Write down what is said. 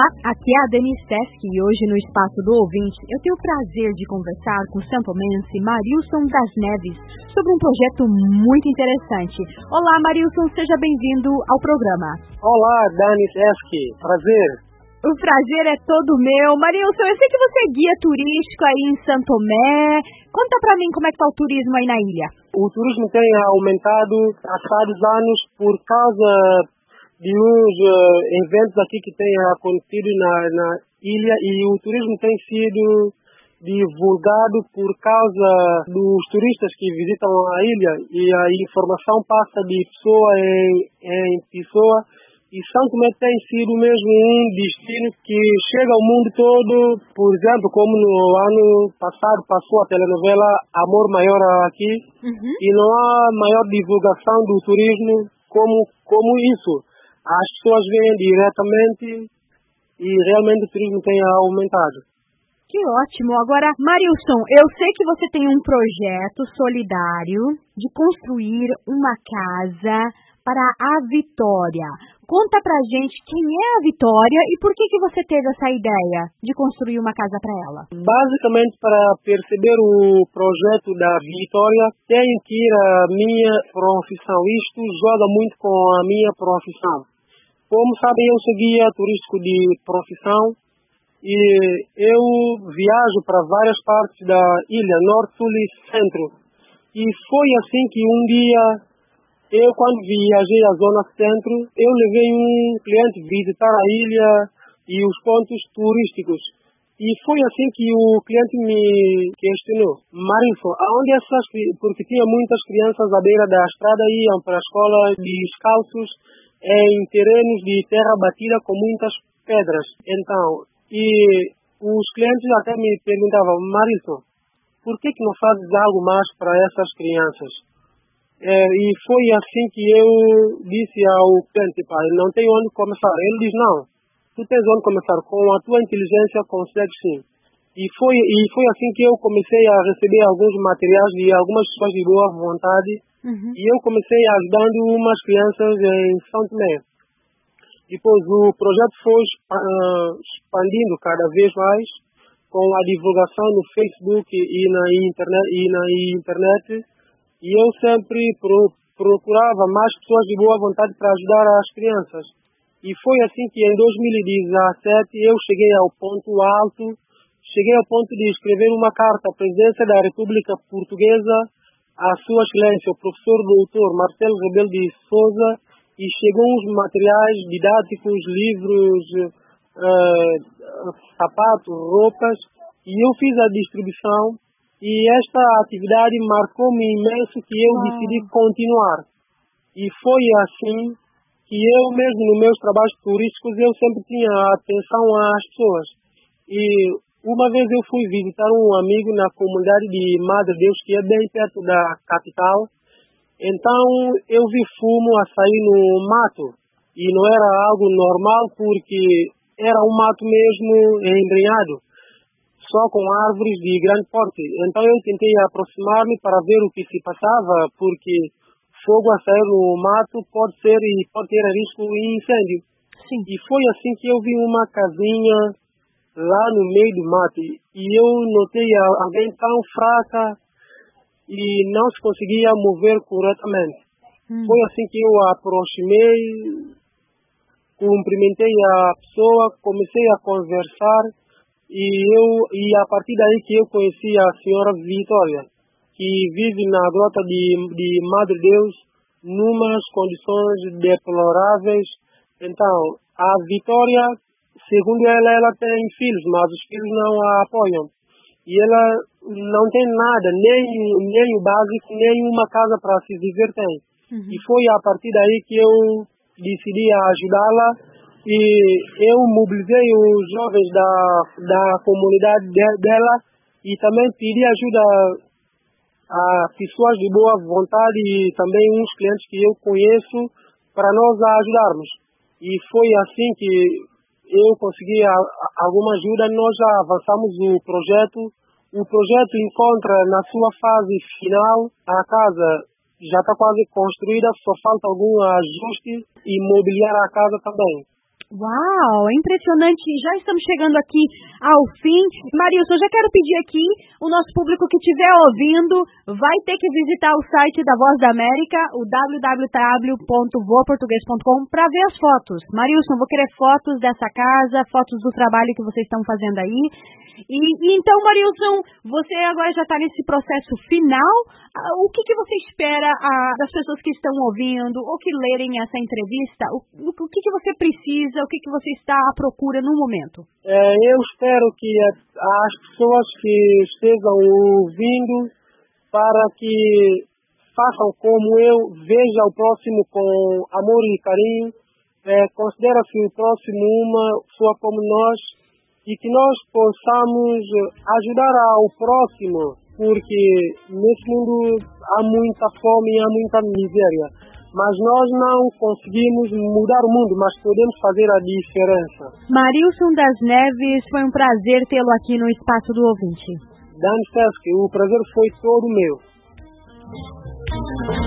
Olá, aqui é a Dani Steffi e hoje no Espaço do Ouvinte eu tenho o prazer de conversar com o santomense Marilson das Neves sobre um projeto muito interessante. Olá, Marilson, seja bem-vindo ao programa. Olá, Dani Steffi, prazer. O prazer é todo meu. Marilson, eu sei que você é guia turístico aí em São Tomé. Conta pra mim como é que tá o turismo aí na ilha. O turismo tem aumentado há vários anos por causa de uns eventos aqui que têm acontecido na ilha, e o turismo tem sido divulgado por causa dos turistas que visitam a ilha, e a informação passa de pessoa em pessoa, e São Tomé tem sido mesmo um destino que chega ao mundo todo. Por exemplo, como no ano passado passou a telenovela Amor Maior aqui, e não há maior divulgação do turismo como isso. As pessoas vêm diretamente e realmente o turismo tem aumentado. Que ótimo! Agora, Marilson, eu sei que você tem um projeto solidário de construir uma casa para a Vitória. Conta pra gente quem é a Vitória e por que você teve essa ideia de construir uma casa para ela. Basicamente, para perceber o projeto da Vitória, tenho que ir à minha profissão. Isto joga muito com a minha profissão. Como sabem, eu sou guia turístico de profissão e eu viajo para várias partes da ilha, norte, sul e centro. E foi assim que um dia, quando viajei à zona centro, eu levei um cliente visitar a ilha e os pontos turísticos. E foi assim que o cliente me questionou: Marilson, aonde porque tinha muitas crianças à beira da estrada, iam para a escola descalços, em terrenos de terra batida com muitas pedras. Então, e os clientes até me perguntavam: Marilson, por que não fazes algo mais para essas crianças? E foi assim que eu disse ao cliente: pai, não tenho onde começar. Ele diz: não, tu tens onde começar, com a tua inteligência consegues sim. E foi assim que eu comecei a receber alguns materiais de algumas pessoas de boa vontade. E eu comecei ajudando umas crianças em São Tomé. Depois o projeto foi expandindo cada vez mais com a divulgação no Facebook e na internet. E eu sempre procurava mais pessoas de boa vontade para ajudar as crianças. E foi assim que em 2017 eu cheguei ao ponto alto, cheguei ao ponto de escrever uma carta à Presidência da República Portuguesa, a Sua Excelência, o professor doutor Marcelo Rebelo de Sousa, e chegou uns materiais didáticos, livros, sapatos, roupas, e eu fiz a distribuição, e esta atividade marcou-me imenso que eu decidi continuar. E foi assim que eu mesmo, nos meus trabalhos turísticos, eu sempre tinha atenção às pessoas. E uma vez eu fui visitar um amigo na comunidade de Madre Deus, que é bem perto da capital. Então eu vi fumo a sair no mato. E não era algo normal, porque era um mato mesmo embrenhado, só com árvores de grande porte. Então eu tentei aproximar-me para ver o que se passava, porque fogo a sair no mato pode ter risco de incêndio. Sim. E foi assim que eu vi uma casinha lá no meio do mato, e eu notei alguém tão fraca e não se conseguia mover corretamente. Foi assim que eu a aproximei, cumprimentei a pessoa, comecei a conversar, e a partir daí que eu conheci a senhora Vitória, que vive na grota de Madre Deus, numas condições deploráveis. Então, a Vitória, segundo ela tem filhos, mas os filhos não a apoiam. E ela não tem nada, nem o básico, nem uma casa para se viver tem. E foi a partir daí que eu decidi ajudá-la, e eu mobilizei os jovens da comunidade dela, e também pedi ajuda a pessoas de boa vontade e também uns clientes que eu conheço para nós a ajudarmos. E foi assim que eu consegui alguma ajuda, nós já avançamos o projeto. O projeto encontra na sua fase final, a casa já está quase construída, só falta algum ajuste e mobiliar a casa também. Uau, impressionante. Já estamos chegando aqui ao fim. Marilson, já quero pedir aqui, o nosso público que estiver ouvindo vai ter que visitar o site da Voz da América, o www.voaportugues.com, para ver as fotos. Marilson, vou querer fotos dessa casa, fotos do trabalho que vocês estão fazendo aí. E então, Marilson, você agora já está nesse processo final. O que você espera das pessoas que estão ouvindo ou que lerem essa entrevista? O que você precisa, o que você está à procura no momento? Eu espero que as pessoas que estejam ouvindo, para que façam como eu, veja o próximo com amor e carinho, considera-se o próximo uma pessoa como nós, e que nós possamos ajudar ao próximo, porque nesse mundo há muita fome e há muita miséria, mas nós não conseguimos mudar o mundo, mas podemos fazer a diferença. Marilson das Neves, foi um prazer tê-lo aqui no Espaço do Ouvinte. Dani Sesc, o prazer foi todo meu.